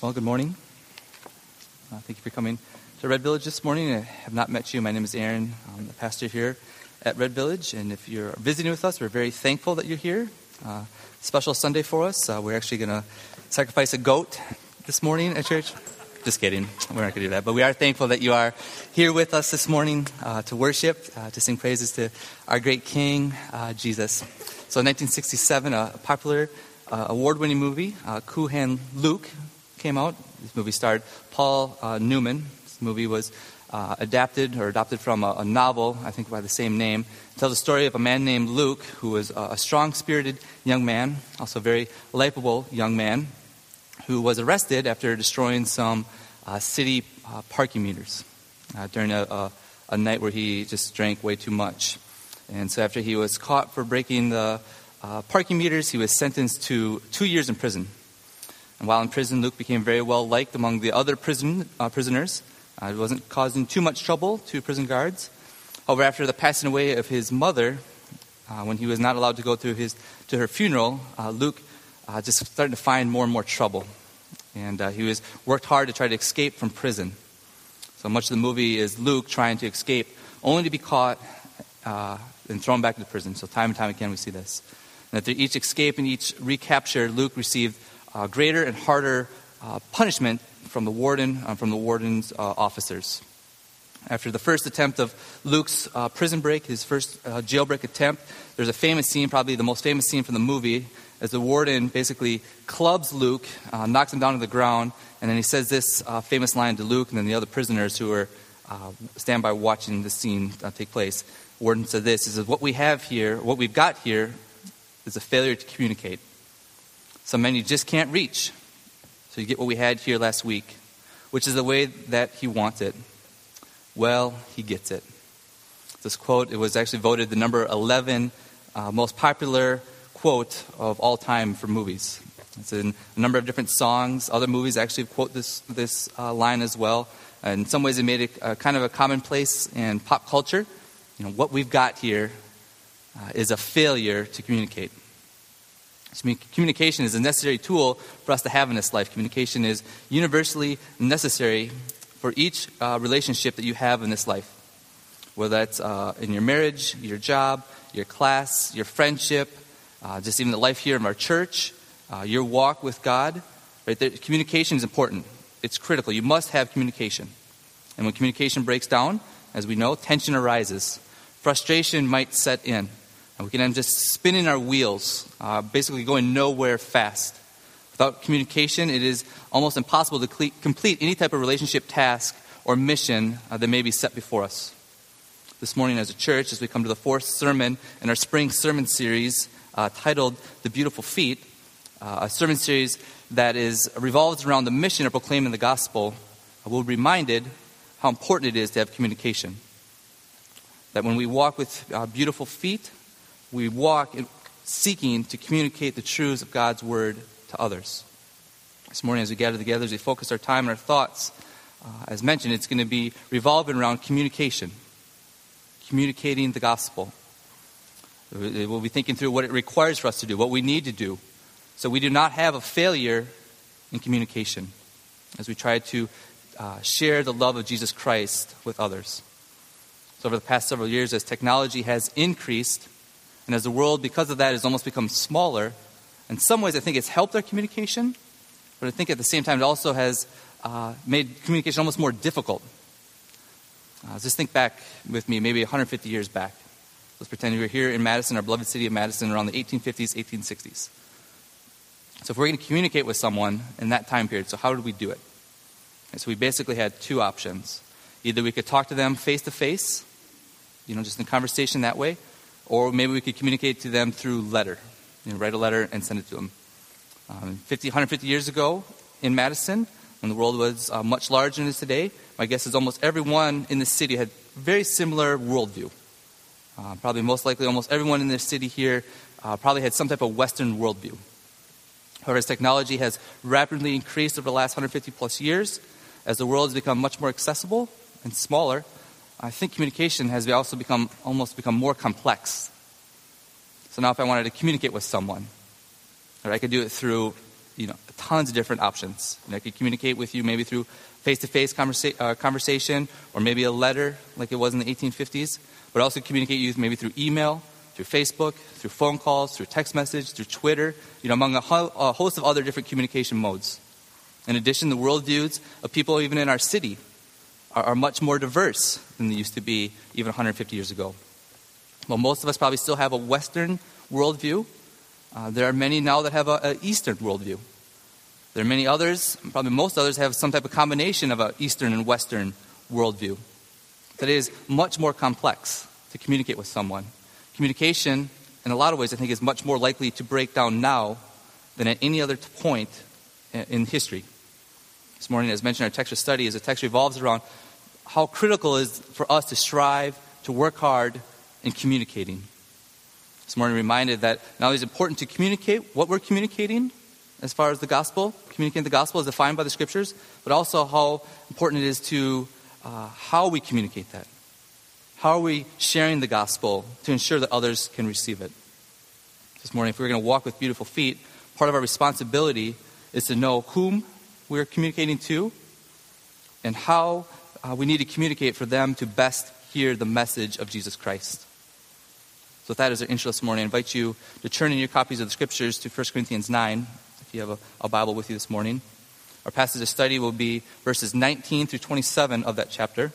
Well, good morning. Thank you for coming to Red Village this morning. I have not met you. My name is Aaron. I'm the pastor here at Red Village. And if you're visiting with us, we're very thankful that you're here. Special Sunday for us. We're actually going to sacrifice a goat this morning at church. Just kidding. We're not going to do that. But we are thankful that you are here with us this morning to worship, to sing praises to our great King, Jesus. So in 1967, a popular award-winning movie, Cool Hand Luke, came out. This movie starred Paul Newman. This movie was adapted from a novel, I think by the same name. It tells the story of a man named Luke, who was a strong-spirited young man, also a very likable young man, who was arrested after destroying some city parking meters during a night where he just drank way too much. And so after he was caught for breaking the parking meters, he was sentenced to 2 years in prison. And while in prison, Luke became very well liked among the other prisoners. It wasn't causing too much trouble to prison guards. However, after the passing away of his mother, when he was not allowed to go to her funeral, Luke just started to find more and more trouble. And he worked hard to try to escape from prison. So much of the movie is Luke trying to escape, only to be caught and thrown back into prison. So time and time again we see this. And after each escape and each recapture, Luke received greater and harder punishment from the warden's officers. After the first attempt of Luke's prison break, his first jailbreak attempt, there's a famous scene, probably the most famous scene from the movie, as the warden basically clubs Luke, knocks him down to the ground, and then he says this famous line to Luke and then the other prisoners who are stand by watching the scene take place. The warden said this, he says, what we've got here is a failure to communicate. Some men you just can't reach. So you get what we had here last week, which is the way that he wants it. Well, he gets it. This quote, it was actually voted the number 11 most popular quote of all time for movies. It's in a number of different songs. Other movies actually quote this line as well. In some ways, it made it kind of a commonplace in pop culture. What we've got here is a failure to communicate. Communication is a necessary tool for us to have in this life. Communication is universally necessary for each relationship that you have in this life. Whether that's in your marriage, your job, your class, your friendship, just even the life here in our church, your walk with God. Right there, communication is important. It's critical. You must have communication. And when communication breaks down, as we know, tension arises. Frustration might set in. And we can end just spinning our wheels, basically going nowhere fast. Without communication, it is almost impossible to complete any type of relationship task or mission that may be set before us. This morning as a church, as we come to the fourth sermon in our spring sermon series titled The Beautiful Feet, a sermon series that revolves around the mission of proclaiming the gospel, we're reminded how important it is to have communication. That when we walk with beautiful feet, we walk seeking to communicate the truths of God's word to others. This morning as we gather together, as we focus our time and our thoughts, as mentioned, it's going to be revolving around communication. Communicating the gospel. We'll be thinking through what it requires for us to do, what we need to do, so we do not have a failure in communication as we try to share the love of Jesus Christ with others. So over the past several years, as technology has increased, and as the world, because of that, has almost become smaller, in some ways I think it's helped our communication, but I think at the same time it also has made communication almost more difficult. Just think back with me, maybe 150 years back. Let's pretend we were here in Madison, our beloved city of Madison, around the 1850s, 1860s. So if we're going to communicate with someone in that time period, so how did we do it? And so we basically had two options. Either we could talk to them face to face, just in conversation that way, or maybe we could communicate to them through letter. Write a letter and send it to them. 150 years ago in Madison, when the world was much larger than it is today, my guess is almost everyone in the city had very similar worldview. Probably most likely almost everyone in this city here probably had some type of Western worldview. However, as technology has rapidly increased over the last 150 plus years, as the world has become much more accessible and smaller, I think communication has also become more complex. So now if I wanted to communicate with someone, or I could do it through tons of different options. I could communicate with you maybe through face-to-face conversation, or maybe a letter like it was in the 1850s, but also communicate with you maybe through email, through Facebook, through phone calls, through text message, through Twitter, among a host of other different communication modes. In addition, the worldviews of people even in our city are much more diverse than they used to be even 150 years ago. Well, most of us probably still have a Western worldview. There are many now that have an Eastern worldview. There are many others, probably most others, have some type of combination of an Eastern and Western worldview. That is much more complex to communicate with someone. Communication, in a lot of ways, I think, is much more likely to break down now than at any other point in history. This morning, as mentioned in our text of study, the text revolves around how critical it is for us to strive, to work hard in communicating. This morning, reminded that not only is it important to communicate what we're communicating as far as the gospel, communicating the gospel as defined by the scriptures, but also how important it is to how we communicate that. How are we sharing the gospel to ensure that others can receive it? This morning, if we're going to walk with beautiful feet, part of our responsibility is to know whom we're communicating to and how we need to communicate for them to best hear the message of Jesus Christ. So with that as our intro this morning, I invite you to turn in your copies of the scriptures to 1 Corinthians 9, if you have a Bible with you this morning. Our passage of study will be verses 19 through 27 of that chapter.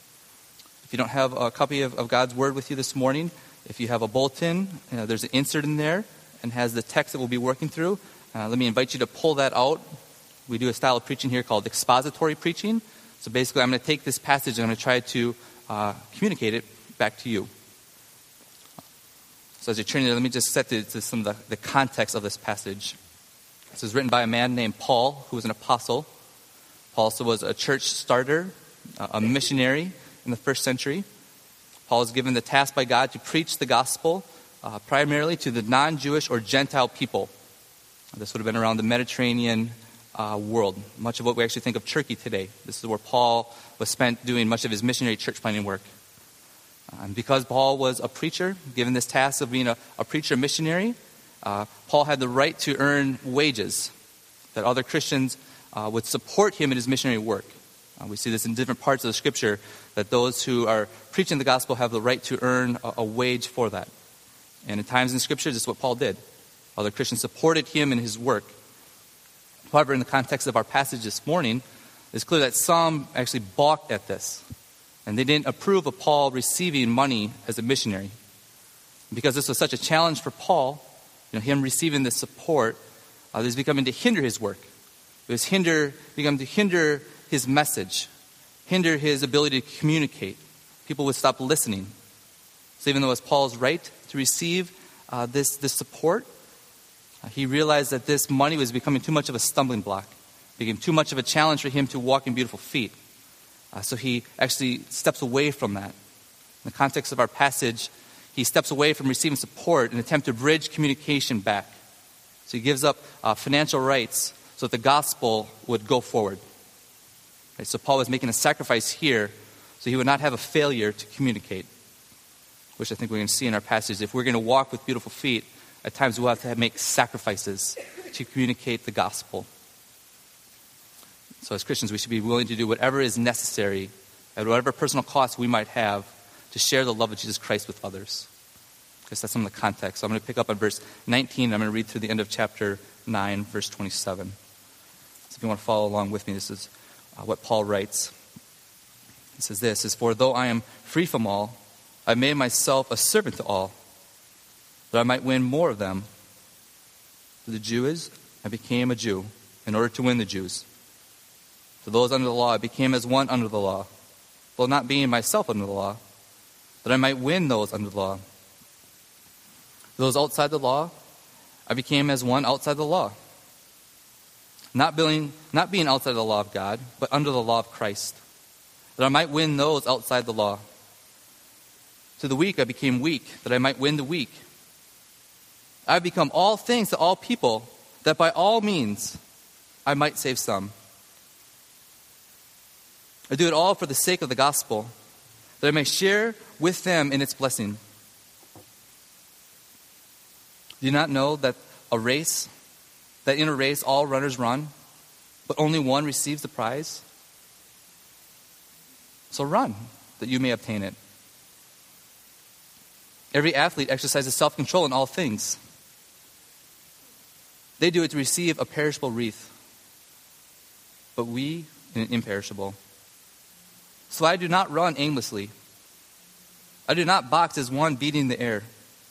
If you don't have a copy of God's Word with you this morning, if you have a bulletin, there's an insert in there and has the text that we'll be working through. Let me invite you to pull that out. We do a style of preaching here called expository preaching. So basically, I'm going to take this passage and I'm going to try to communicate it back to you. So as you're turning, let me just set to some of the context of this passage. This was written by a man named Paul, who was an apostle. Paul also was a church starter, a missionary in the first century. Paul was given the task by God to preach the gospel primarily to the non-Jewish or Gentile people. This would have been around the Mediterranean world, much of what we actually think of Turkey today. This is where Paul was spent doing much of his missionary church planting work. And because Paul was a preacher, given this task of being a preacher missionary, Paul had the right to earn wages that other Christians would support him in his missionary work. We see this in different parts of the scripture, that those who are preaching the gospel have the right to earn a wage for that. And at times in scripture, this is what Paul did. Other Christians supported him in his work. However, in the context of our passage this morning, it's clear that some actually balked at this. And they didn't approve of Paul receiving money as a missionary. Because this was such a challenge for Paul, him receiving this support, it was becoming to hinder his work. It was becoming to hinder his message, hinder his ability to communicate. People would stop listening. So even though it was Paul's right to receive this support, he realized that this money was becoming too much of a stumbling block. It became too much of a challenge for him to walk in beautiful feet. So he actually steps away from that. In the context of our passage, he steps away from receiving support in an attempt to bridge communication back. So he gives up financial rights so that the gospel would go forward. Right, so Paul was making a sacrifice here so he would not have a failure to communicate, which I think we're going to see in our passage. If we're going to walk with beautiful feet, at times we'll have to make sacrifices to communicate the gospel. So as Christians, we should be willing to do whatever is necessary at whatever personal cost we might have to share the love of Jesus Christ with others. Because that's some of the context. So I'm going to pick up on verse 19. And I'm going to read through the end of chapter 9, verse 27. So if you want to follow along with me, this is what Paul writes. He says this, "For though I am free from all, I made myself a servant to all, that I might win more of them. For the Jews, I became a Jew in order to win the Jews. For those under the law, I became as one under the law, though not being myself under the law, that I might win those under the law. For those outside the law, I became as one outside the law, not being outside the law of God, but under the law of Christ, that I might win those outside the law. To the weak I became weak, that I might win the weak. I have become all things to all people, that by all means I might save some. I do it all for the sake of the gospel, that I may share with them in its blessing. Do you not know that a race that in a race all runners run, but only one receives the prize? So run, that you may obtain it. Every athlete exercises self-control in all things. They do it to receive a perishable wreath, but we an imperishable. So I do not run aimlessly. I do not box as one beating the air,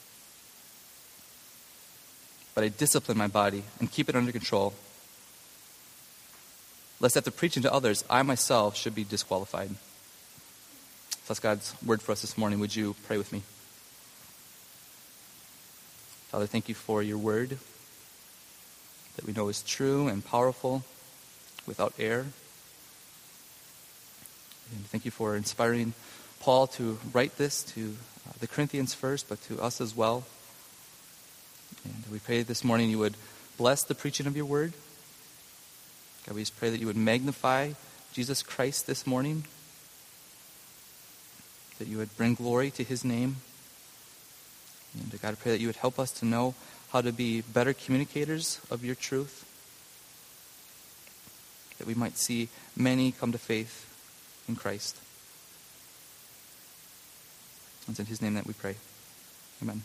but I discipline my body and keep it under control, lest after preaching to others, I myself should be disqualified. So that's God's word for us this morning. Would you pray with me? Father, thank you for your word that we know is true and powerful, without error. And thank you for inspiring Paul to write this to the Corinthians first, but to us as well. And we pray this morning you would bless the preaching of your word. God, we just pray that you would magnify Jesus Christ this morning, that you would bring glory to his name. And God, I pray that you would help us to know how to be better communicators of your truth, that we might see many come to faith in Christ. It's in his name that we pray. Amen.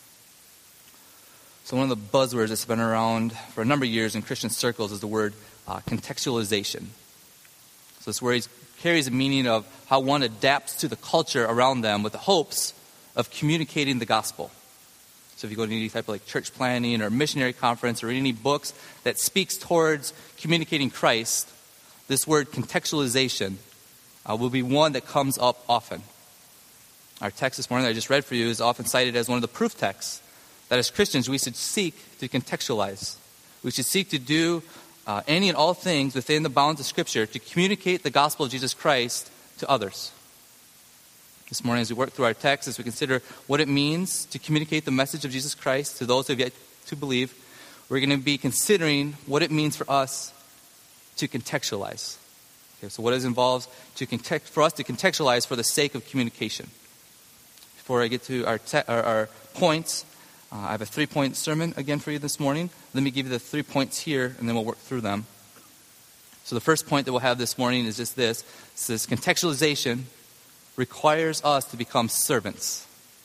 So one of the buzzwords that's been around for a number of years in Christian circles is the word contextualization. So this word carries a meaning of how one adapts to the culture around them with the hopes of communicating the gospel. So if you go to any type of like church planning or missionary conference or read any books that speaks towards communicating Christ, this word contextualization will be one that comes up often. Our text this morning that I just read for you is often cited as one of the proof texts that as Christians we should seek to contextualize. We should seek to do any and all things within the bounds of Scripture to communicate the gospel of Jesus Christ to others. This morning, as we work through our text, as we consider what it means to communicate the message of Jesus Christ to those who have yet to believe, we're going to be considering what it means for us to contextualize. Okay, so what it involves for us to contextualize for the sake of communication. Before I get to our points, I have a 3-point sermon again for you this morning. Let me give you the 3 points here, and then we'll work through them. So the first point that we'll have this morning is just this. It says contextualization requires us to become servants.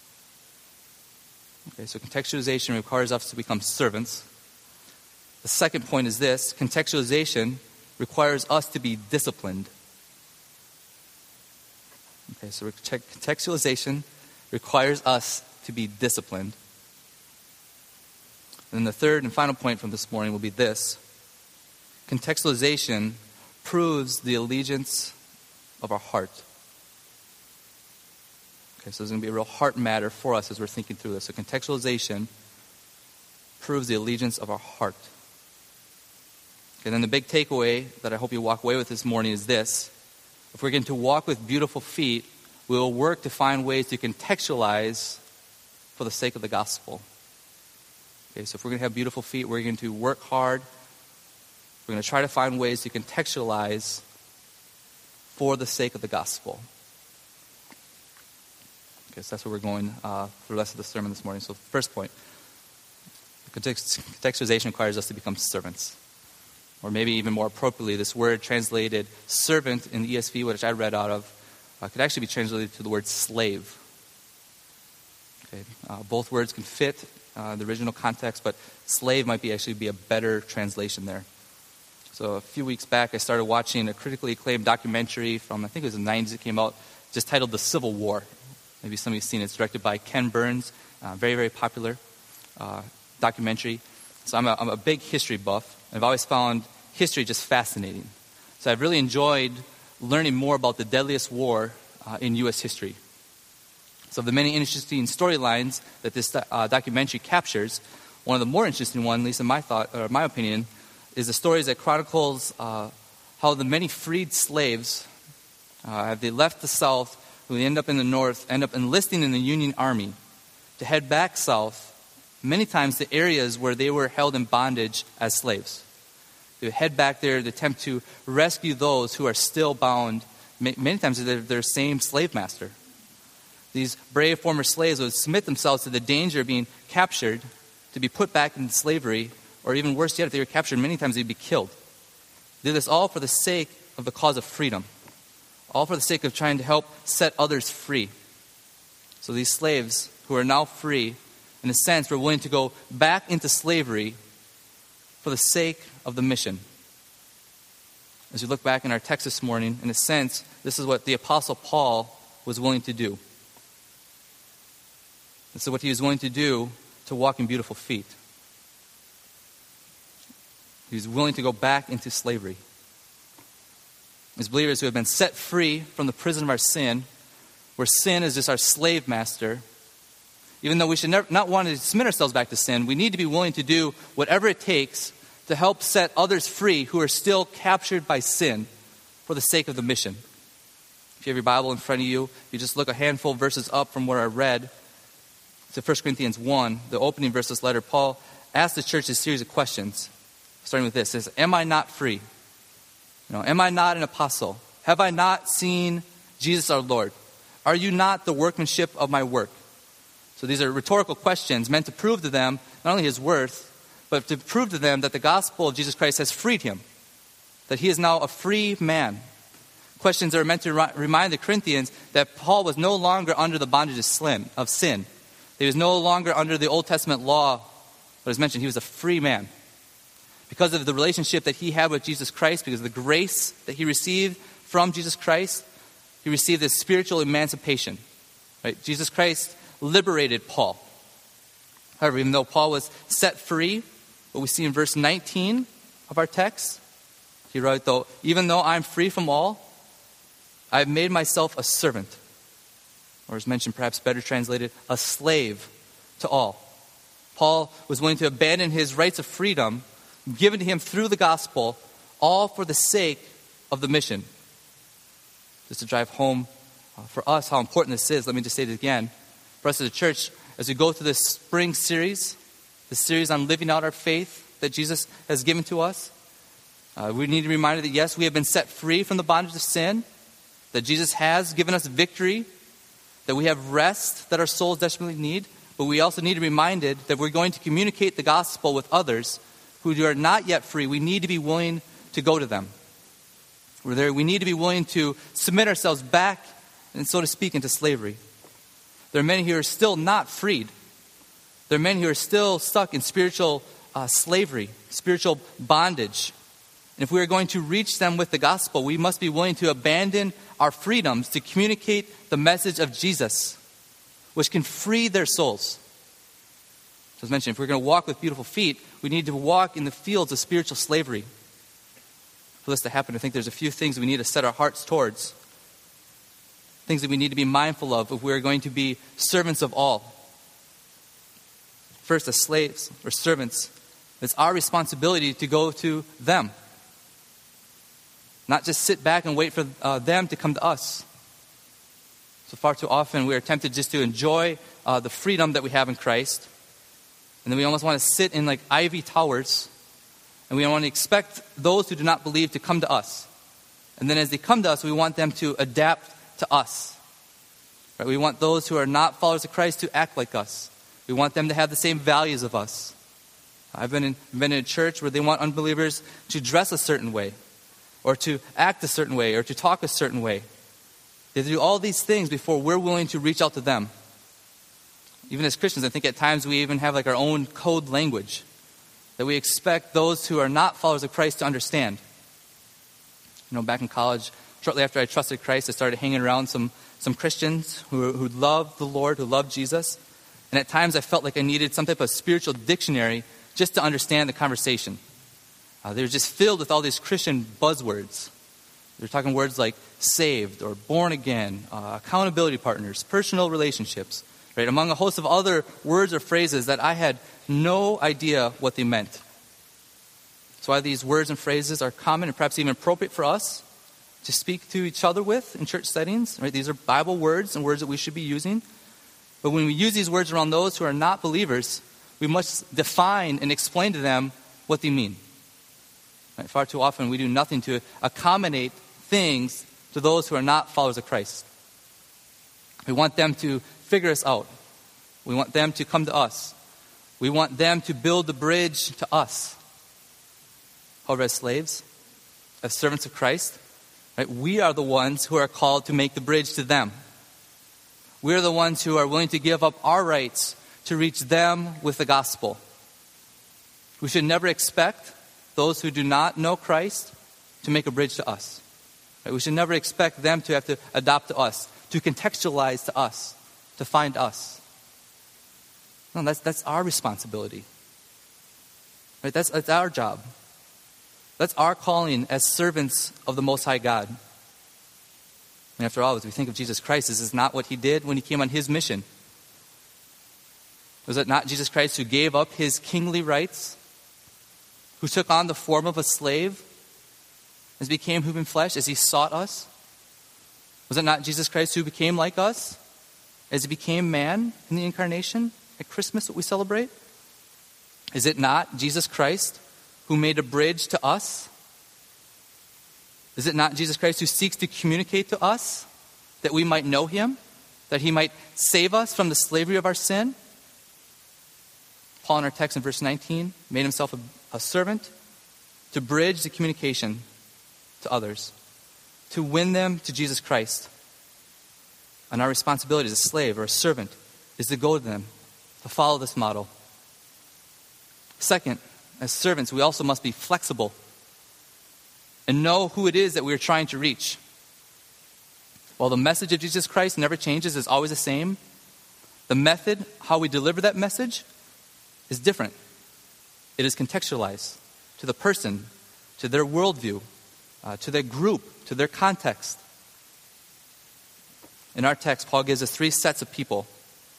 Okay, so contextualization requires us to become servants. The second point is this. Contextualization requires us to be disciplined. Okay, so contextualization requires us to be disciplined. And then the third and final point from this morning will be this. Contextualization proves the allegiance of our heart. Okay, so there's going to be a real heart matter for us as we're thinking through this. So contextualization proves the allegiance of our heart. Okay, then the big takeaway that I hope you walk away with this morning is this. If we're going to walk with beautiful feet, we will work to find ways to contextualize for the sake of the gospel. Okay, so if we're going to have beautiful feet, we're going to work hard. We're going to try to find ways to contextualize for the sake of the gospel. Okay, so that's where we're going for the rest of the sermon this morning. So first point, contextualization requires us to become servants. Or maybe even more appropriately, this word translated servant in the ESV, which I read out of, could actually be translated to the word slave. Okay, both words can fit the original context, but slave might actually be a better translation there. So a few weeks back, I started watching a critically acclaimed documentary from, I think it was the 90s, it came out, just titled The Civil War. Maybe some of you have seen it. It's directed by Ken Burns. Very, very popular documentary. So I'm a big history buff. I've always found history just fascinating. So I've really enjoyed learning more about the deadliest war in U.S. history. So of the many interesting storylines that this documentary captures, one of the more interesting ones, at least in my opinion, is the stories that chronicles how the many freed slaves, have they left the South, who end up in the North, end up enlisting in the Union Army to head back south, many times to areas where they were held in bondage as slaves. They would head back there to attempt to rescue those who are still bound, many times to their same slave master. These brave former slaves would submit themselves to the danger of being captured, to be put back into slavery, or even worse yet, if they were captured many times, they'd be killed. They did this all for the sake of the cause of freedom, all for the sake of trying to help set others free. So these slaves who are now free, in a sense, were willing to go back into slavery for the sake of the mission. As we look back in our text this morning, in a sense, this is what the Apostle Paul was willing to do. This is what he was willing to do to walk in beautiful feet. He was willing to go back into slavery. As believers who have been set free from the prison of our sin, where sin is just our slave master, even though we should not want to submit ourselves back to sin, we need to be willing to do whatever it takes to help set others free who are still captured by sin for the sake of the mission. If you have your Bible in front of you, you just look a handful of verses up from where I read to 1 Corinthians 1, the opening verse of this letter. Paul asked the church a series of questions, starting with this. It says, am I not free? Am I not an apostle? Have I not seen Jesus our Lord? Are you not the workmanship of my work? So these are rhetorical questions meant to prove to them not only his worth, but to prove to them that the gospel of Jesus Christ has freed him, that he is now a free man. Questions that are meant to remind the Corinthians that Paul was no longer under the bondage of sin. He was no longer under the Old Testament law, but as mentioned, he was a free man. Because of the relationship that he had with Jesus Christ, because of the grace that he received from Jesus Christ, he received this spiritual emancipation. Right? Jesus Christ liberated Paul. However, even though Paul was set free, what we see in verse 19 of our text, he wrote, even though I'm free from all, I've made myself a servant. Or as mentioned, perhaps better translated, a slave to all. Paul was willing to abandon his rights of freedom given to him through the gospel, all for the sake of the mission. Just to drive home for us how important this is, let me just say it again. For us as a church, as we go through this spring series, the series on living out our faith that Jesus has given to us, we need to be reminded that yes, we have been set free from the bondage of sin, that Jesus has given us victory, that we have rest that our souls desperately need, but we also need to be reminded that we're going to communicate the gospel with others who are not yet free. We need to be willing to go to them. We need to be willing to submit ourselves back, and so to speak, into slavery. There are many who are still not freed. There are many who are still stuck in spiritual slavery, spiritual bondage. And if we are going to reach them with the gospel, we must be willing to abandon our freedoms to communicate the message of Jesus, which can free their souls. As mentioned, if we're going to walk with beautiful feet, we need to walk in the fields of spiritual slavery. For this to happen, I think there's a few things we need to set our hearts towards. Things that we need to be mindful of if we're going to be servants of all. First, as slaves or servants, it's our responsibility to go to them. Not just sit back and wait for them to come to us. So far too often we are tempted just to enjoy the freedom that we have in Christ. And then we almost want to sit in like ivy towers. And we want to expect those who do not believe to come to us. And then as they come to us, we want them to adapt to us. Right? We want those who are not followers of Christ to act like us. We want them to have the same values of us. I've been in a church where they want unbelievers to dress a certain way, or to act a certain way, or to talk a certain way. They do all these things before we're willing to reach out to them. Even as Christians, I think at times we even have like our own code language that we expect those who are not followers of Christ to understand. Back in college, shortly after I trusted Christ, I started hanging around some Christians who loved the Lord, who loved Jesus. And at times I felt like I needed some type of spiritual dictionary just to understand the conversation. They were just filled with all these Christian buzzwords. They're talking words like saved or born again, accountability partners, personal relationships, right? Among a host of other words or phrases that I had no idea what they meant. That's why these words and phrases are common and perhaps even appropriate for us to speak to each other with in church settings, right? These are Bible words and words that we should be using. But when we use these words around those who are not believers, we must define and explain to them what they mean. Right? Far too often we do nothing to accommodate things to those who are not followers of Christ. We want them to figure us out. We want them to come to us. We want them to build the bridge to us. However, as slaves, as servants of Christ, right, we are the ones who are called to make the bridge to them. We are the ones who are willing to give up our rights to reach them with the gospel. We should never expect those who do not know Christ to make a bridge to us. Right? We should never expect them to have to adopt to us, to contextualize to us, to find us. No, that's our responsibility. Right? That's our job. That's our calling as servants of the Most High God. And after all, as we think of Jesus Christ, this is not what he did when he came on his mission. Was it not Jesus Christ who gave up his kingly rights, who took on the form of a slave, as became human flesh, as he sought us? Was it not Jesus Christ who became like us, as he became man in the incarnation at Christmas, what we celebrate? Is it not Jesus Christ who made a bridge to us? Is it not Jesus Christ who seeks to communicate to us that we might know him, that he might save us from the slavery of our sin? Paul in our text in verse 19 made himself a servant to bridge the communication to others, to win them to Jesus Christ. And our responsibility as a slave or a servant is to go to them, to follow this model. Second, as servants, we also must be flexible and know who it is that we are trying to reach. While the message of Jesus Christ never changes, is always the same, the method, how we deliver that message, is different. It is contextualized to the person, to their worldview, to their group, to their context. In our text, Paul gives us 3 sets of people.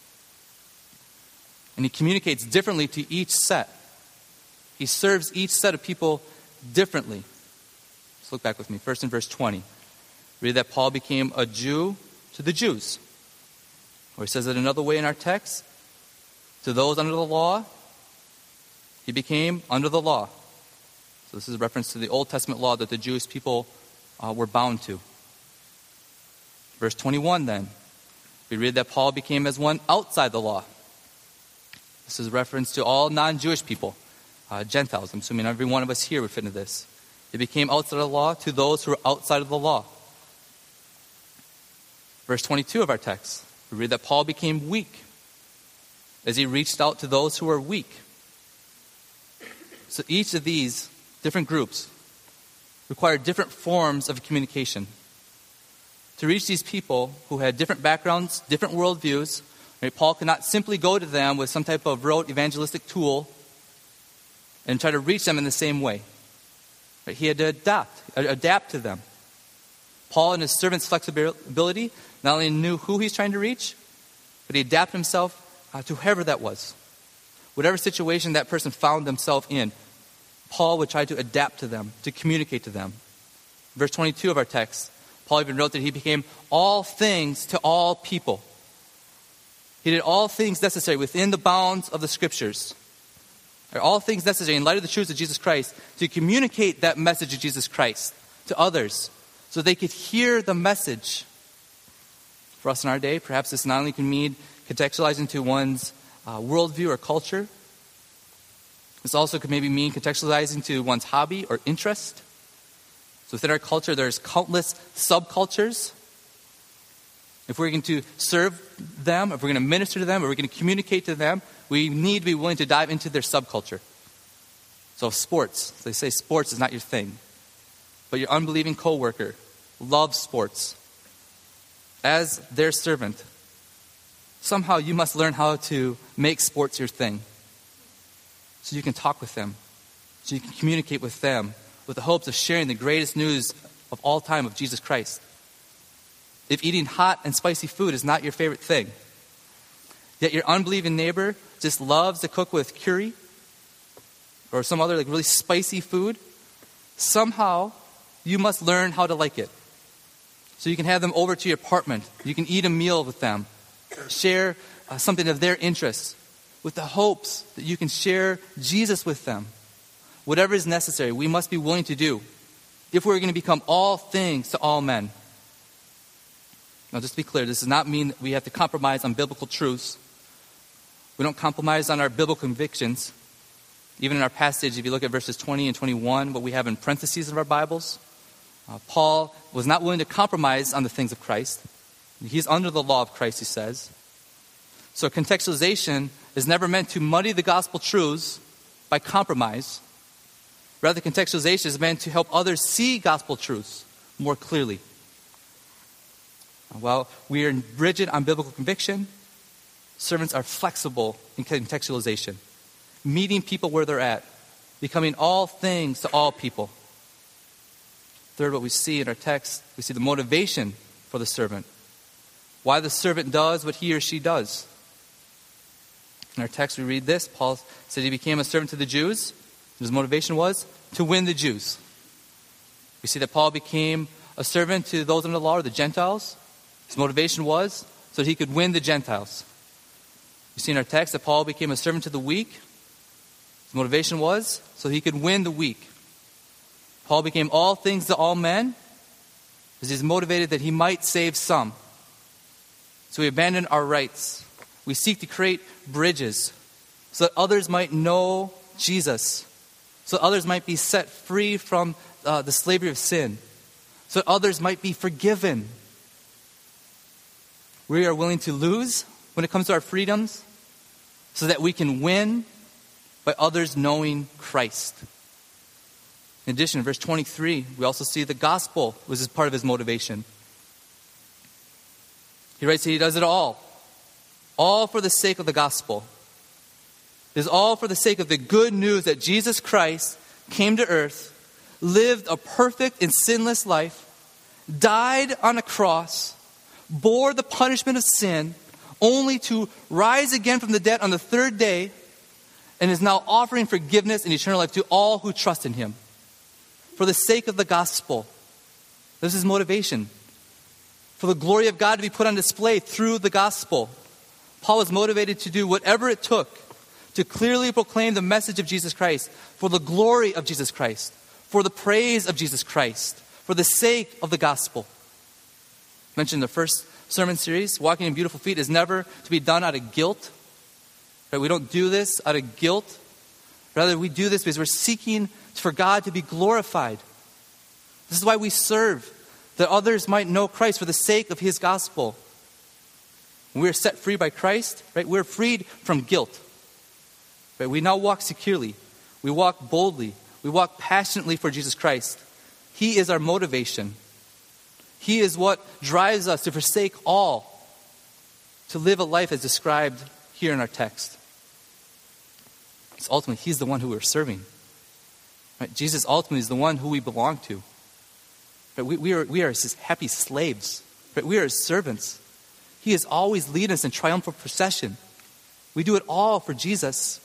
And he communicates differently to each set. He serves each set of people differently. Let's look back with me. First in verse 20. Read that Paul became a Jew to the Jews. Or he says it another way in our text. To those under the law, he became under the law. So this is a reference to the Old Testament law that the Jewish people were bound to. Verse 21 then. We read that Paul became as one outside the law. This is a reference to all non-Jewish people, Gentiles. I'm assuming every one of us here would fit into this. He became outside of the law to those who are outside of the law. Verse 22 of our text. We read that Paul became weak as he reached out to those who are weak. So each of these different groups required different forms of communication. To reach these people who had different backgrounds, different worldviews, right, Paul could not simply go to them with some type of rote evangelistic tool and try to reach them in the same way. Right, he had to adapt to them. Paul, in his servant's flexibility, not only knew who he's trying to reach, but he adapted himself to whoever that was. Whatever situation that person found themselves in, Paul would try to adapt to them, to communicate to them. Verse 22 of our text, Paul even wrote that he became all things to all people. He did all things necessary within the bounds of the Scriptures. All things necessary in light of the truths of Jesus Christ to communicate that message of Jesus Christ to others so they could hear the message. For us in our day, perhaps this not only can mean contextualizing to one's worldview or culture. This also could maybe mean contextualizing to one's hobby or interest. So within our culture, there's countless subcultures. If we're going to serve them, if we're going to minister to them, or we're going to communicate to them, we need to be willing to dive into their subculture. So sports, they say sports is not your thing, but your unbelieving coworker loves sports. As their servant, somehow you must learn how to make sports your thing. So you can talk with them, so you can communicate with them with the hopes of sharing the greatest news of all time of Jesus Christ. If eating hot and spicy food is not your favorite thing, yet your unbelieving neighbor just loves to cook with curry or some other really spicy food, somehow you must learn how to like it. So you can have them over to your apartment. You can eat a meal with them. Share something of their interest with the hopes that you can share Jesus with them. Whatever is necessary, we must be willing to do if we're going to become all things to all men. Now, just to be clear, this does not mean that we have to compromise on biblical truths We don't compromise on our biblical convictions. Even in our passage, if you look at verses 20 and 21, what we have in parentheses of our Bibles, Paul was not willing to compromise on the things of Christ. He's under the law of Christ, he says. So contextualization is never meant to muddy the gospel truths by compromise. Rather, contextualization is meant to help others see gospel truths more clearly. While we are rigid on biblical conviction, servants are flexible in contextualization, meeting people where they're at, becoming all things to all people. Third, what we see in our text, we see the motivation for the servant. Why the servant does what he or she does. In our text, we read this. Paul said he became a servant to the Jews. His motivation was to win the Jews. We see that Paul became a servant to those under the law, or the Gentiles. His motivation was so that he could win the Gentiles. We see in our text that Paul became a servant to the weak. His motivation was so he could win the weak. Paul became all things to all men because he's motivated that he might save some. So we abandon our rights. We seek to create bridges so that others might know Jesus, so that others might be set free from the slavery of sin, so that others might be forgiven. We are willing to lose when it comes to our freedoms so that we can win by others knowing Christ. In addition, in verse 23, we also see the gospel was as part of his motivation. He writes that he does it all for the sake of the gospel. It is all for the sake of the good news that Jesus Christ came to earth, lived a perfect and sinless life, died on a cross, bore the punishment of sin, only to rise again from the dead on the third day, and is now offering forgiveness and eternal life to all who trust in him. For the sake of the gospel. This is motivation. For the glory of God to be put on display through the gospel. Paul was motivated to do whatever it took to clearly proclaim the message of Jesus Christ, for the glory of Jesus Christ, for the praise of Jesus Christ, for the sake of the gospel. I mentioned in the first sermon series, walking in beautiful feet is never to be done out of guilt. Right? We don't do this out of guilt. Rather, we do this because we're seeking for God to be glorified. This is why we serve, that others might know Christ for the sake of his gospel. When we are set free by Christ, right, we're freed from guilt. Right? We now walk securely. We walk boldly. We walk passionately for Jesus Christ. He is our motivation. He is what drives us to forsake all, to live a life as described here in our text. It's ultimately, he's the one who we're serving. Right? Jesus ultimately is the one who we belong to. Right? We are his happy slaves. Right? We are his servants. He is always leading us in triumphal procession. We do it all for Jesus.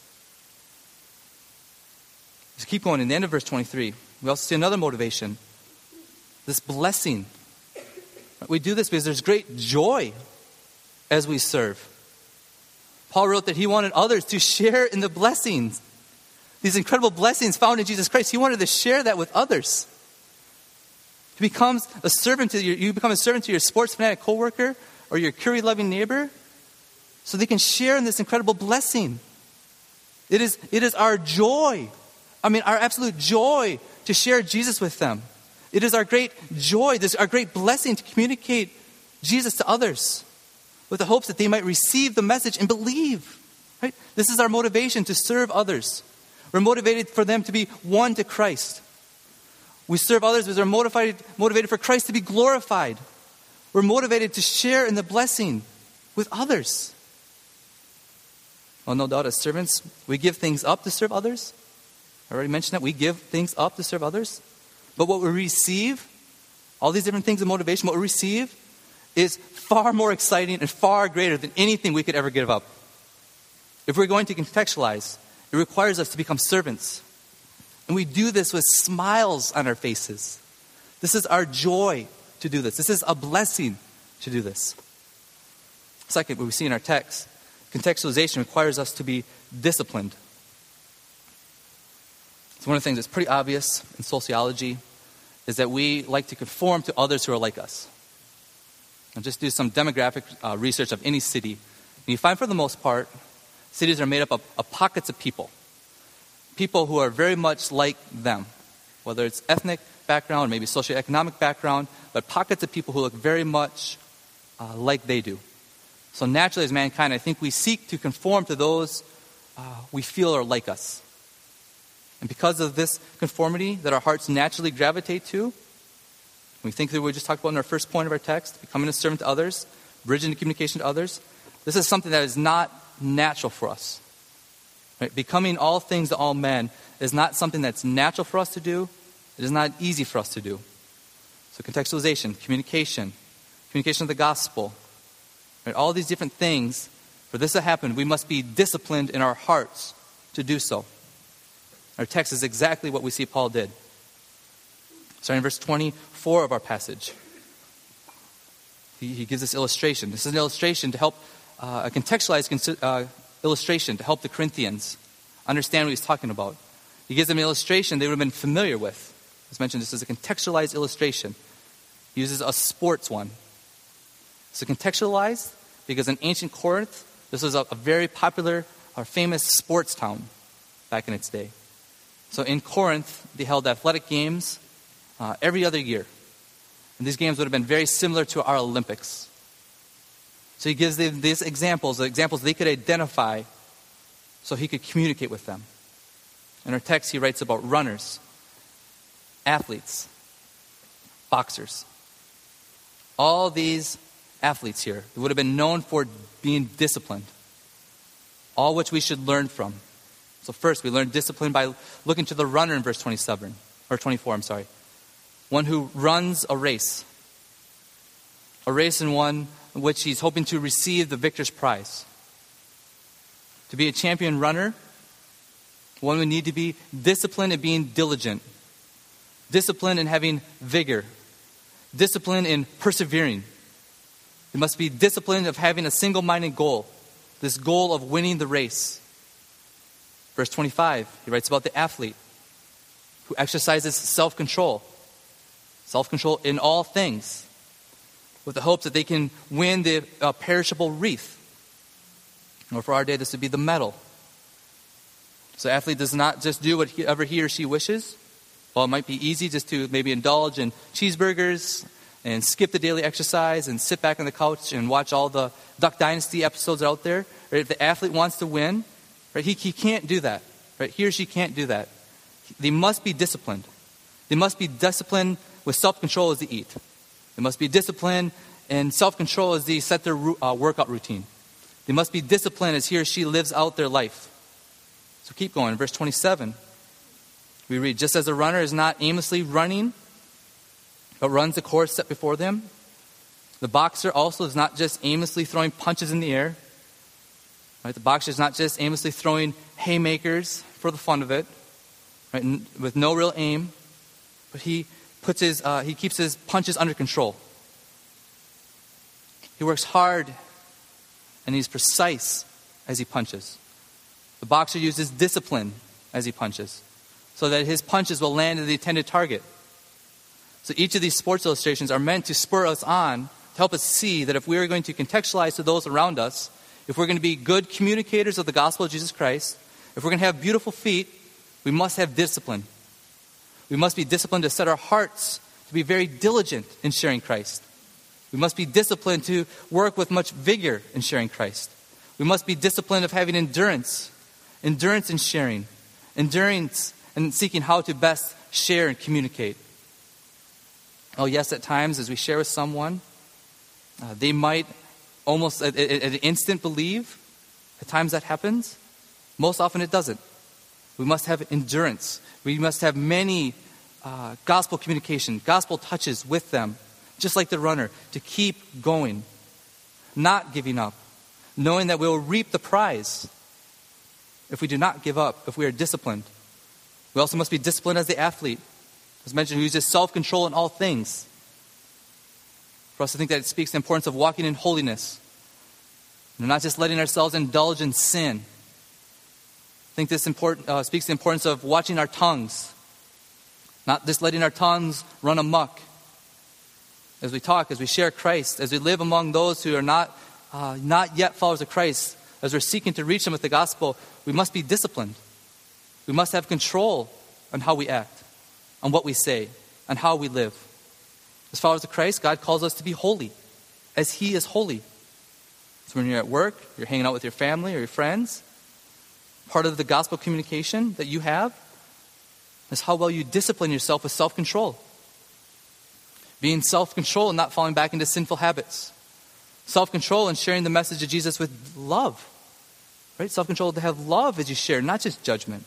Just keep going. In the end of verse 23, we also see another motivation. This blessing. We do this because there's great joy as we serve. Paul wrote that he wanted others to share in the blessings. These incredible blessings found in Jesus Christ. He wanted to share that with others. You become a servant to your sports fanatic coworker or your curry-loving neighbor so they can share in this incredible blessing. It is our joy. Our absolute joy to share Jesus with them. It is our great joy, our great blessing to communicate Jesus to others with the hopes that they might receive the message and believe. Right? This is our motivation to serve others. We're motivated for them to be one to Christ. We serve others because we're motivated for Christ to be glorified. We're motivated to share in the blessing with others. Well, no doubt as servants, we give things up to serve others. I already mentioned that. We give things up to serve others. But what we receive, all these different things of motivation, what we receive is far more exciting and far greater than anything we could ever give up. If we're going to contextualize, it requires us to become servants. And we do this with smiles on our faces. This is our joy to do this. This is a blessing to do this. Second, what we see in our text, contextualization requires us to be disciplined. So one of the things that's pretty obvious in sociology is that we like to conform to others who are like us. And just do some demographic research of any city. And you find for the most part Cities are made up of pockets of people who are very much like them, whether it's ethnic background, maybe socioeconomic background, but pockets of people who look very much like they do. So naturally, as mankind, I think we seek to conform to those we feel are like us. And because of this conformity that our hearts naturally gravitate to, we think that we just talked about in our first point of our text, becoming a servant to others, bridging the communication to others, this is something that is not natural for us. Right? Becoming all things to all men is not something that's natural for us to do. It is not easy for us to do. So contextualization, communication of the gospel, right? All these different things, for this to happen, we must be disciplined in our hearts to do so. Our text is exactly what we see Paul did. Starting in verse 24 of our passage. He gives this illustration. This is an illustration to help, a contextualized illustration to help the Corinthians understand what he's talking about. He gives them an illustration they would have been familiar with. As mentioned, this is a contextualized illustration. He uses a sports one. So contextualized because in ancient Corinth, this was a very popular or famous sports town back in its day. So in Corinth, they held athletic games every other year. And these games would have been very similar to our Olympics. So he gives them these examples they could identify so he could communicate with them. In our text, he writes about runners, athletes, boxers. All these athletes here would have been known for being disciplined, all which we should learn from. So first, we learn discipline by looking to the runner in verse 27, or 24, I'm sorry. One who runs a race in one in which he's hoping to receive the victor's prize. To be a champion runner, one would need to be disciplined in being diligent, disciplined in having vigor, disciplined in persevering. They must be disciplined of having a single-minded goal, this goal of winning the race. Verse 25, he writes about the athlete who exercises self-control in all things, with the hopes that they can win the perishable wreath. Or for our day, this would be the medal. So the athlete does not just do whatever he or she wishes. While it might be easy just to maybe indulge in cheeseburgers and skip the daily exercise and sit back on the couch and watch all the Duck Dynasty episodes out there. Right? If the athlete wants to win, right, he can't do that. Right? He or she can't do that. They must be disciplined. They must be disciplined with self-control as they eat. They must be disciplined and self-control as they set their workout routine. They must be disciplined as he or she lives out their life. So keep going. In verse 27, we read, just as a runner is not aimlessly running, but runs the course set before them, the boxer also is not just aimlessly throwing punches in the air. Right? The boxer is not just aimlessly throwing haymakers for the fun of it, right? With no real aim, but he keeps his punches under control. He works hard and he's precise as he punches. The boxer uses discipline as he punches, so that his punches will land at the intended target. So each of these sports illustrations are meant to spur us on, to help us see that if we are going to contextualize to those around us, if we're going to be good communicators of the gospel of Jesus Christ, if we're going to have beautiful feet, we must have discipline. We must be disciplined to set our hearts to be very diligent in sharing Christ. We must be disciplined to work with much vigor in sharing Christ. We must be disciplined of having endurance in sharing, endurance in seeking how to best share and communicate. Oh yes, at times as we share with someone, they might almost at an instant believe. At times that happens. Most often it doesn't. We must have endurance. We must have many gospel communication, gospel touches with them, just like the runner, to keep going, not giving up, knowing that we will reap the prize if we do not give up, if we are disciplined. We also must be disciplined as the athlete. As mentioned, who uses self-control in all things. For us to think that it speaks the importance of walking in holiness. And not just letting ourselves indulge in sin. I think this speaks the importance of watching our tongues. Not just letting our tongues run amok. As we talk, as we share Christ, as we live among those who are not yet followers of Christ, as we're seeking to reach them with the gospel, we must be disciplined. We must have control on how we act, on what we say, on how we live. As followers of Christ, God calls us to be holy, as He is holy. So when you're at work, you're hanging out with your family or your friends, part of the gospel communication that you have is how well you discipline yourself with self-control. Being self-control and not falling back into sinful habits. Self-control and sharing the message of Jesus with love. Right? Self-control to have love as you share, not just judgment.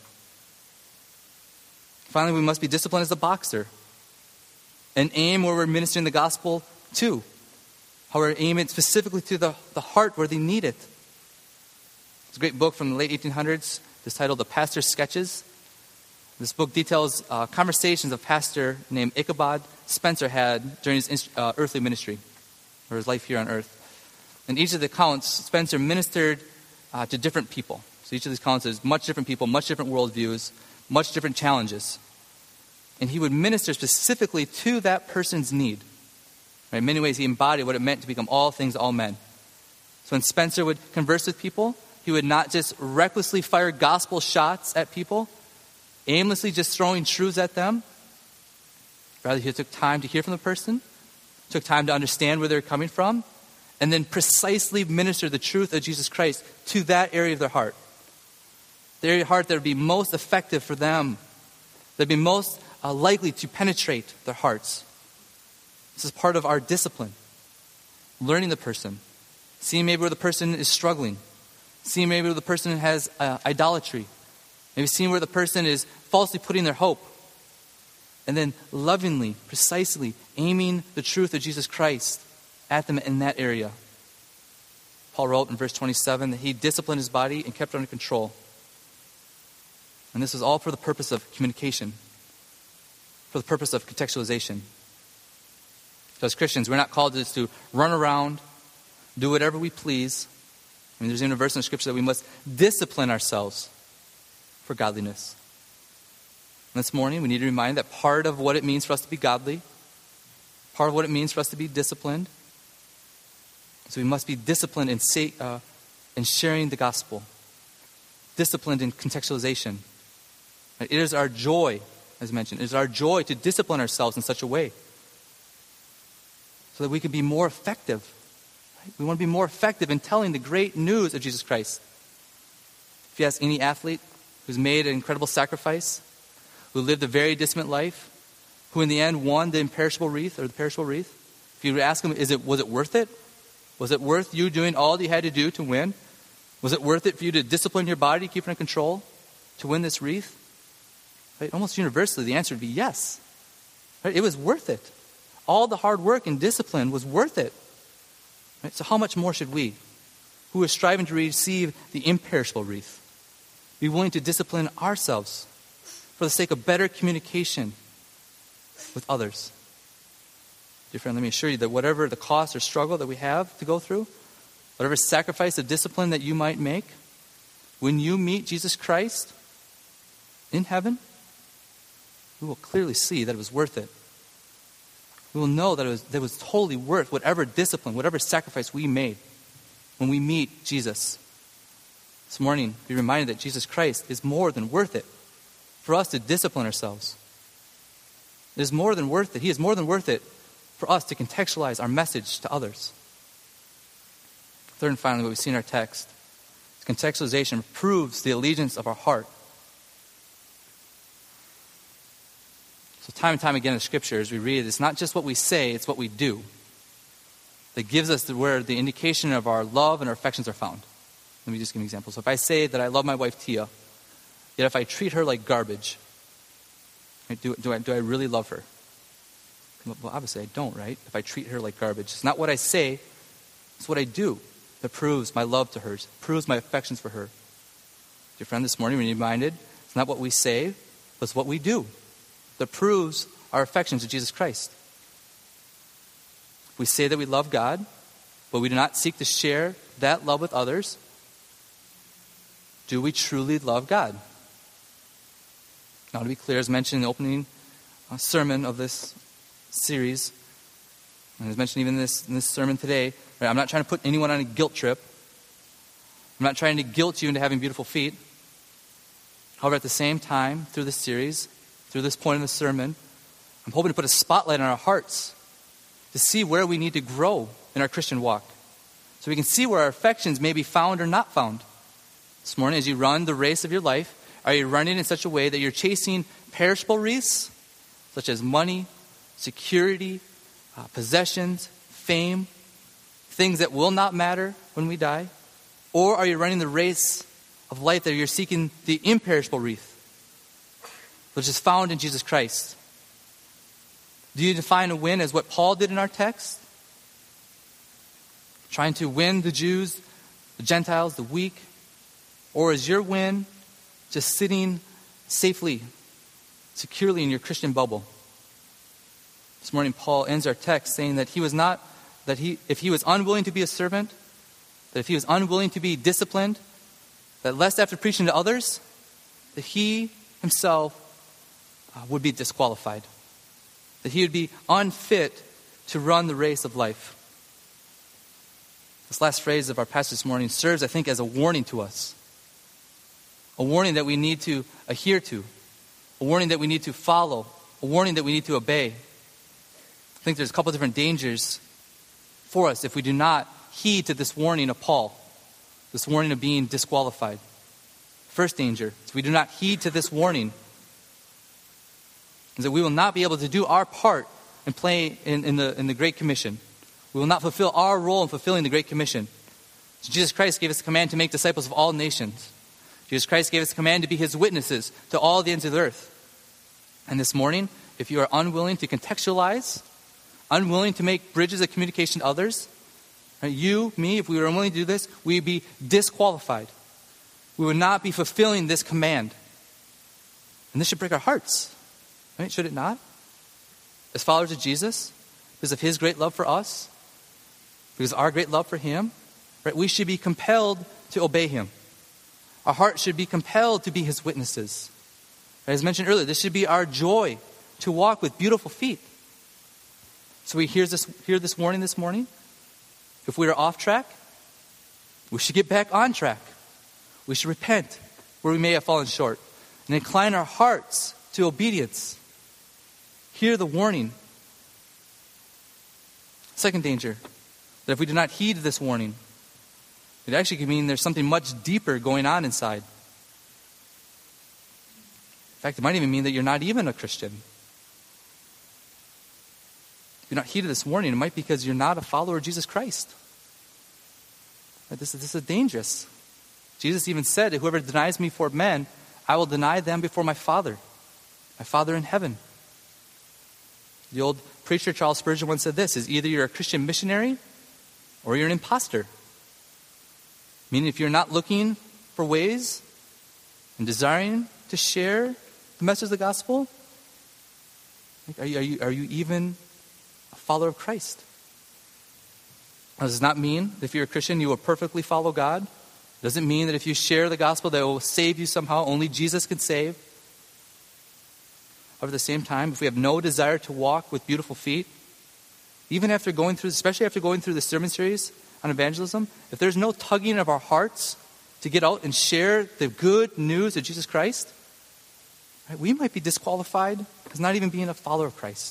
Finally, we must be disciplined as a boxer. And aim where we're ministering the gospel to. How we're aiming specifically to the heart where they need it. It's a great book from the late 1800s. It's titled The Pastor's Sketches. This book details conversations a pastor named Ichabod Spencer had during his earthly ministry, or his life here on earth. In each of the accounts, Spencer ministered to different people. So each of these accounts is much different people, much different worldviews, much different challenges. And he would minister specifically to that person's need. Right? In many ways, he embodied what it meant to become all things to all men. So when Spencer would converse with people, he would not just recklessly fire gospel shots at people, aimlessly just throwing truths at them. Rather, he took time to hear from the person, took time to understand where they're coming from, and then precisely minister the truth of Jesus Christ to that area of their heart. The area of heart that would be most effective for them, that would be most likely to penetrate their hearts. This is part of our discipline. Learning the person. Seeing maybe where the person is struggling. Seeing maybe where the person has idolatry. Maybe seeing where the person is falsely putting their hope. And then lovingly, precisely aiming the truth of Jesus Christ at them in that area. Paul wrote in verse 27 that he disciplined his body and kept it under control. And this was all for the purpose of communication. For the purpose of contextualization. So as Christians, we're not called just to run around, do whatever we please. I mean, there's even a verse in the scripture that we must discipline ourselves for godliness. And this morning, we need to remind that part of what it means for us to be godly, part of what it means for us to be disciplined, so we must be disciplined in sharing the gospel, disciplined in contextualization. It is our joy, as mentioned, it is our joy to discipline ourselves in such a way so that we can be more effective. Right? We want to be more effective in telling the great news of Jesus Christ. If you ask any athlete who's made an incredible sacrifice, who lived a very distant life, who in the end won the imperishable wreath or the perishable wreath, if you ask them, was it worth it? Was it worth you doing all you had to do to win? Was it worth it for you to discipline your body, keep it in control, to win this wreath? Right? Almost universally, the answer would be yes. Right? It was worth it. All the hard work and discipline was worth it. Right? So how much more should we, who are striving to receive the imperishable wreath, be willing to discipline ourselves for the sake of better communication with others? Dear friend, let me assure you that whatever the cost or struggle that we have to go through, whatever sacrifice of discipline that you might make, when you meet Jesus Christ in heaven, we will clearly see that it was worth it. We will know that it was totally worth whatever discipline, whatever sacrifice we made when we meet Jesus. This morning, be reminded that Jesus Christ is more than worth it for us to discipline ourselves. It is more than worth it. He is more than worth it for us to contextualize our message to others. Third and finally, what we see in our text is contextualization proves the allegiance of our heart. So time and time again in the scriptures, we read it's not just what we say, it's what we do that gives us where the indication of our love and our affections are found. Let me just give an example. So if I say that I love my wife Tia, yet if I treat her like garbage, right, do I really love her? Well, obviously I don't, right? If I treat her like garbage. It's not what I say, it's what I do that proves my love to her, proves my affections for her. Dear friend, this morning we're reminded it's not what we say, but it's what we do that proves our affections to Jesus Christ. We say that we love God, but we do not seek to share that love with others. Do we truly love God? Now, to be clear, as mentioned in the opening sermon of this series, and as mentioned even in this sermon today, right, I'm not trying to put anyone on a guilt trip. I'm not trying to guilt you into having beautiful feet. However, at the same time, through this series, through this point in the sermon, I'm hoping to put a spotlight on our hearts to see where we need to grow in our Christian walk, so we can see where our affections may be found or not found. This morning, as you run the race of your life, are you running in such a way that you're chasing perishable wreaths, such as money, security, possessions, fame, things that will not matter when we die? Or are you running the race of life that you're seeking the imperishable wreath, which is found in Jesus Christ? Do you define a win as what Paul did in our text? Trying to win the Jews, the Gentiles, the weak? Or is your win just sitting safely, securely in your Christian bubble? This morning, Paul ends our text saying that if he was unwilling to be a servant, that if he was unwilling to be disciplined, that lest after preaching to others, that he himself would be disqualified, that he would be unfit to run the race of life. This last phrase of our passage this morning serves, I think, as a warning to us. A warning that we need to adhere to. A warning that we need to follow. A warning that we need to obey. I think there's a couple different dangers for us if we do not heed to this warning of Paul, this warning of being disqualified. First danger, if we do not heed to this warning, is that we will not be able to do our part and play in the Great Commission. We will not fulfill our role in fulfilling the Great Commission. So Jesus Christ gave us the command to make disciples of all nations. Jesus Christ gave us the command to be his witnesses to all the ends of the earth. And this morning, if you are unwilling to contextualize, unwilling to make bridges of communication to others, you, me, if we were unwilling to do this, we would be disqualified. We would not be fulfilling this command. And this should break our hearts. Right? Should it not? As followers of Jesus, because of his great love for us, because of our great love for him, right, we should be compelled to obey him. Our heart should be compelled to be his witnesses. Right? As mentioned earlier, this should be our joy to walk with beautiful feet. So we hear this warning this morning. If we are off track, we should get back on track. We should repent where we may have fallen short and incline our hearts to obedience. Hear the warning. Second danger, that if we do not heed this warning, it actually could mean there's something much deeper going on inside. In fact, it might even mean that you're not even a Christian. If you're not heeded this warning, it might be because you're not a follower of Jesus Christ. This is dangerous. Jesus even said, whoever denies me for men, I will deny them before my Father in heaven. The old preacher Charles Spurgeon once said this, is either you're a Christian missionary or you're an imposter. Meaning if you're not looking for ways and desiring to share the message of the gospel, are you even a follower of Christ? Now, does not mean that if you're a Christian, you will perfectly follow God. It doesn't mean that if you share the gospel, that it will save you somehow. Only Jesus can save. However, at the same time, if we have no desire to walk with beautiful feet, even after going through, especially after going through the sermon series on evangelism, if there's no tugging of our hearts to get out and share the good news of Jesus Christ, right, we might be disqualified as not even being a follower of Christ.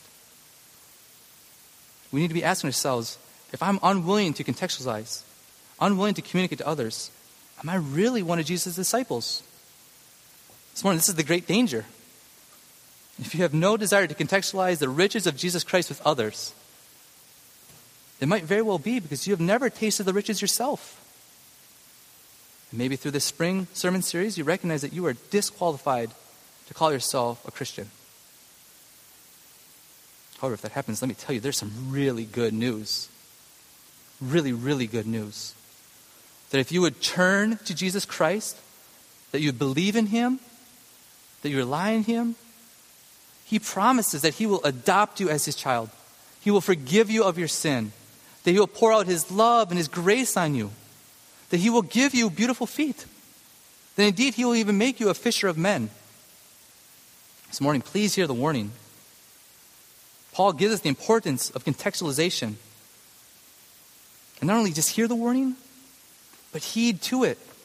We need to be asking ourselves, if I'm unwilling to contextualize, unwilling to communicate to others, am I really one of Jesus' disciples? This morning, this is the great danger. If you have no desire to contextualize the riches of Jesus Christ with others, it might very well be because you have never tasted the riches yourself. And maybe through this spring sermon series, you recognize that you are disqualified to call yourself a Christian. However, if that happens, let me tell you, there's some really good news. Really, really good news. That if you would turn to Jesus Christ, that you would believe in him, that you rely on him, he promises that he will adopt you as his child. He will forgive you of your sin. That he will pour out his love and his grace on you. That he will give you beautiful feet. That indeed he will even make you a fisher of men. This morning, please hear the warning. Paul gives us the importance of contextualization. And not only just hear the warning, but heed to it.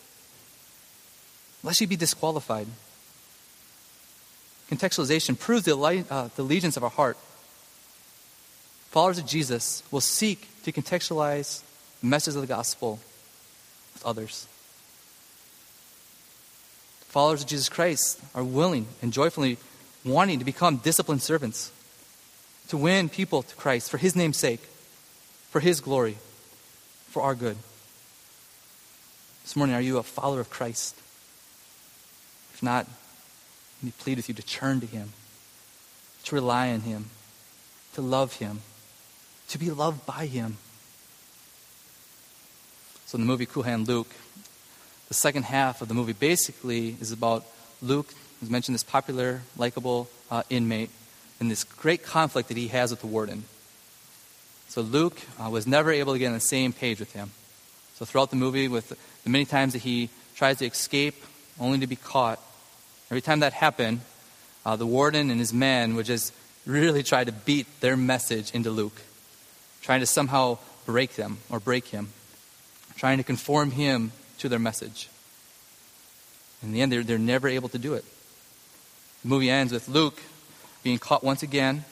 lest you be disqualified. Contextualization proves the allegiance of our heart. Followers of Jesus will seek to contextualize the message of the gospel with others. Followers of Jesus Christ are willing and joyfully wanting to become disciplined servants, to win people to Christ for his name's sake, for his glory, for our good. This morning, are you a follower of Christ? If not, let me plead with you to turn to him, to rely on him, to love him, to be loved by him. So in the movie Cool Hand Luke, the second half of the movie basically is about Luke, who's mentioned, this popular, likable inmate, and this great conflict that he has with the warden. So Luke was never able to get on the same page with him. So throughout the movie, with the many times that he tries to escape only to be caught, every time that happened, the warden and his men would just really try to beat their message into Luke, trying to somehow break him, trying to conform him to their message. In the end, they're never able to do it. The movie ends with Luke being caught once again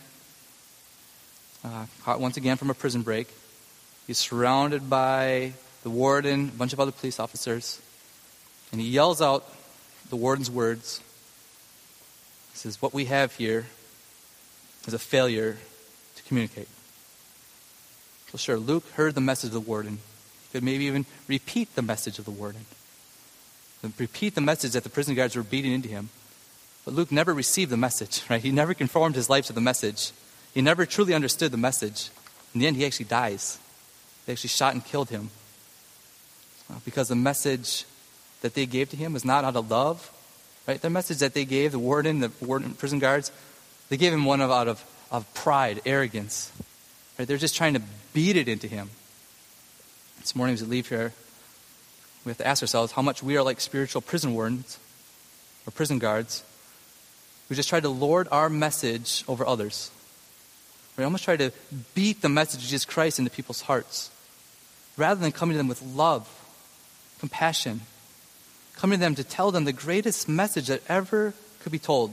from a prison break. He's surrounded by the warden, a bunch of other police officers, and he yells out the warden's words. He says, "What we have here is a failure to communicate." So sure, Luke heard the message of the warden. He could maybe even repeat the message of the warden, repeat the message that the prison guards were beating into him. But Luke never received the message, right? He never conformed his life to the message. He never truly understood the message. In the end, he actually dies. They actually shot and killed him. Because the message that they gave to him was not out of love, right? The message that they gave, the warden, prison guards, they gave him one out of pride, arrogance. Right? They're just trying to beat it into him. This morning as we leave here, we have to ask ourselves how much we are like spiritual prison wardens or prison guards. We just try to lord our message over others. We almost try to beat the message of Jesus Christ into people's hearts, rather than coming to them with love, compassion, coming to them to tell them the greatest message that ever could be told.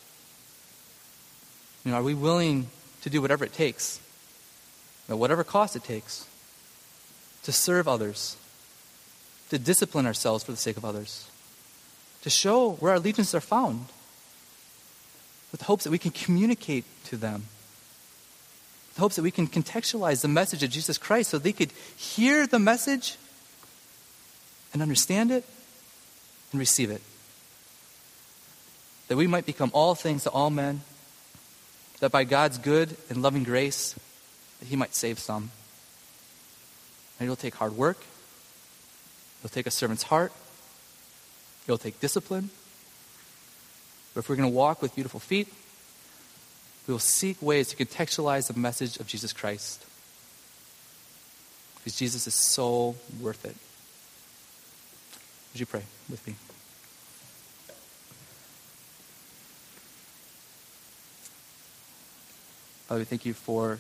Are we willing to do whatever it takes, at whatever cost it takes, to serve others, to discipline ourselves for the sake of others, to show where our allegiances are found, with the hopes that we can communicate to them, with the hopes that we can contextualize the message of Jesus Christ so they could hear the message and understand it and receive it. That we might become all things to all men, that by God's good and loving grace, that he might save some. And it'll take hard work. It'll take a servant's heart. It'll take discipline. But if we're going to walk with beautiful feet, we will seek ways to contextualize the message of Jesus Christ. Because Jesus is so worth it. Would you pray with me? Father, we thank you for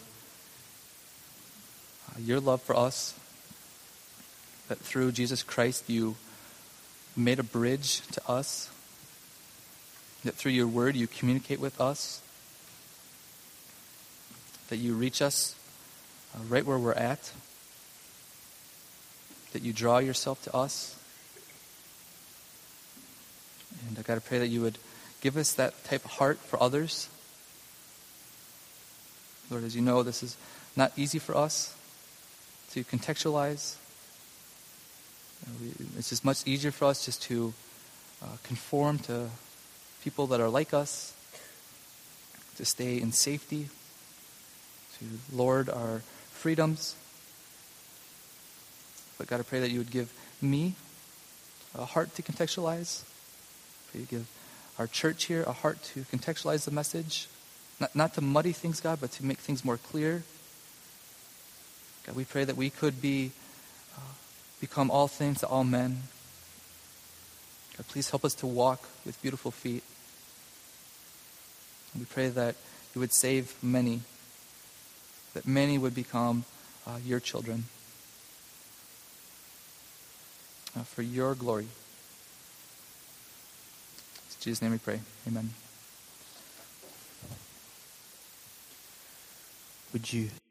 your love for us, that through Jesus Christ you made a bridge to us, that through your word you communicate with us, that you reach us right where we're at, that you draw yourself to us. And God, I pray that you would give us that type of heart for others. Lord, as you know, this is not easy for us to contextualize. It's just much easier for us just to conform to people that are like us, to stay in safety, to lord our freedoms. But God, I pray that you would give me a heart to contextualize. I pray you give our church here a heart to contextualize the message. Not to muddy things, God, but to make things more clear. God, we pray that we could become all things to all men. God, please help us to walk with beautiful feet. And we pray that you would save many, that many would become your children for your glory. Jesus' name we pray. Amen. Would you